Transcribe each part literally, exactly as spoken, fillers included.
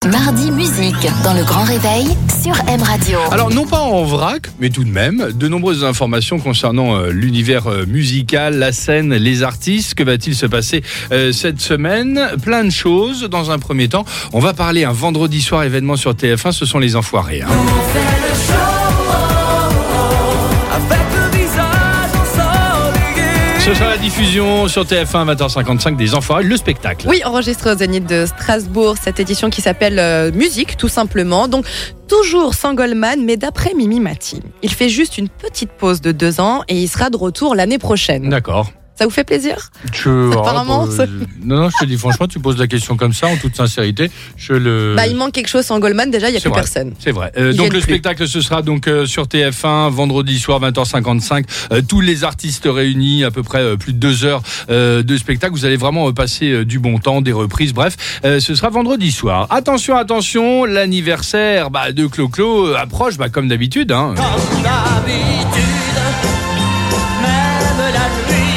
Mardi musique dans le Grand Réveil sur M Radio. Alors non pas en vrac, mais tout de même, de nombreuses informations concernant euh, l'univers euh, musical, la scène, les artistes. Que va-t-il se passer euh, cette semaine? Plein de choses. Dans un premier temps, on va parler un vendredi soir événement sur T F un, ce sont les Enfoirés. Hein. Ce sera la diffusion sur T F un à vingt heures cinquante-cinq des Enfoirés, le spectacle. Oui, enregistré au Zénith de Strasbourg, cette édition qui s'appelle euh, Musique, tout simplement. Donc, toujours sans Goldman, mais d'après Mimi Mati. Il fait juste une petite pause de deux ans et il sera de retour l'année prochaine. D'accord. Ça vous fait plaisir? Je, Apparemment. Ah, bah, non, non, je te dis franchement, tu poses la question comme ça, en toute sincérité. Je le. Bah, il manque quelque chose sans Goldman, déjà, il n'y a C'est plus vrai, personne. C'est vrai. Euh, Il donc viennent le plus. spectacle, ce sera donc euh, sur T F un, vendredi soir, vingt heures cinquante-cinq. Euh, tous les artistes réunis, à peu près euh, plus de deux heures euh, de spectacle. Vous allez vraiment euh, passer euh, du bon temps, des reprises. Bref, euh, ce sera vendredi soir. Attention, attention, l'anniversaire bah, de Clo-Clo euh, approche, bah, comme d'habitude. Hein. Comme d'habitude, même la nuit,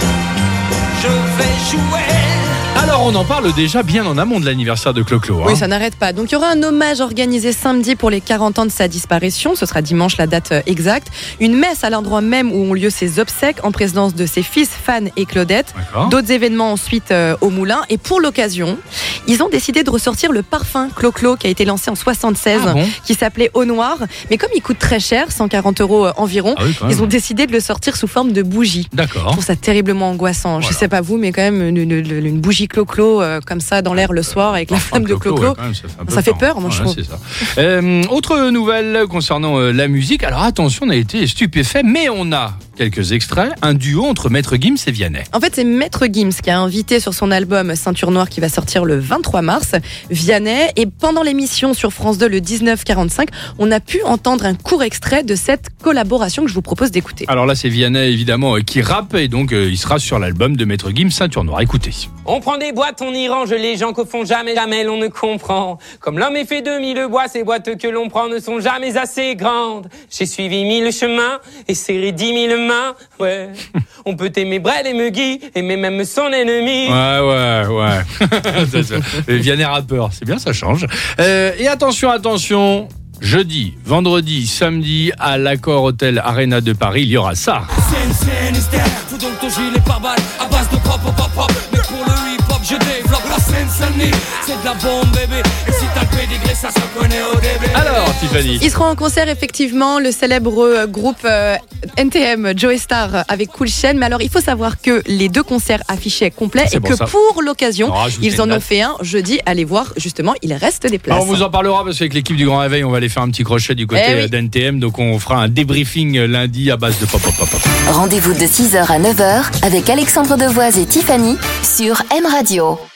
je vais jouer. Alors on en parle déjà bien en amont de l'anniversaire de Clo-Clo. Hein. Oui, ça n'arrête pas. Donc, il y aura un hommage organisé samedi pour les quarante ans de sa disparition. Ce sera dimanche, la date exacte. Une messe à l'endroit même où ont lieu ses obsèques en présence de ses fils, Fan et Claudette. D'accord. D'autres événements ensuite euh, au Moulin. Et pour l'occasion, ils ont décidé de ressortir le parfum Clo-Clo qui a été lancé en soixante-seize, Ah bon qui s'appelait Eau Noire. Mais comme il coûte très cher, cent quarante euros environ, Ah oui, quand même. ils ont décidé de le sortir sous forme de bougie. Je D'accord. trouve ça terriblement angoissant. Je Voilà. sais pas vous, mais quand même, une, une- une bougie Clo-Clo euh, comme ça dans l'air le soir avec la flamme de Clo-Clo, Clo-Clo. ouais, quand même, ça fait, un peu Ça fait peur, moi, je trouve. c'est ça. Euh, autre nouvelle concernant euh, la musique. Alors attention, on a été stupéfait, mais on a quelques extraits. Un duo entre Maître Gims et Vianney. En fait, c'est Maître Gims qui a invité sur son album Ceinture Noire qui va sortir le vingt-trois mars, Vianney. Et pendant l'émission sur France deux le dix-neuf quarante-cinq, on a pu entendre un court extrait de cette collaboration que je vous propose d'écouter. Alors là, c'est Vianney, évidemment, euh, qui rappe, et donc euh, il sera sur l'album de Maître Gims, Ceinture Noire. Écoutez. On prend des boîtes, on y range les gens qu'au fond jamais, jamais l'on ne comprend. Comme l'homme est fait de mille bois, ces boîtes que l'on prend ne sont jamais assez grandes. J'ai suivi mille chemins et serré dix mille mains, ouais. On peut aimer Brel et Megui, aimer même son ennemi. Ouais, ouais, ouais. C'est ça. Et Vianney rappeur, c'est bien, ça change. Euh, et attention, attention. Jeudi, vendredi, samedi, à l'Accor Hotel Arena de Paris, il y aura ça. C'est une hystère, faut donc ton gilet pare-balles à base de pop, pop, pop, pop. Mais pour le hip-hop, je développe la Seine-Saint-Denis. C'est de la bombe, bébé. Et si t'as le pédigré, ça se connaît au début. Alors, Tiffany. Ils seront en concert, effectivement, le célèbre euh, groupe euh, N T M, Joey Star, avec Cool Chain. Mais alors, il faut savoir que les deux concerts affichés complets C'est et pour que ça. pour l'occasion, On rajoute ils une en ont date. fait un jeudi. Allez voir, justement, il reste des places. Alors, on vous en parlera parce qu'avec l'équipe du Grand Réveil, on va aller faire un petit crochet du côté Eh oui. euh, d'N T M. Donc, on fera un débriefing euh, lundi à base de pop, pop, pop, pop. Rendez-vous de six heures à neuf heures avec Alexandre Devoise et Tiffany sur M Radio.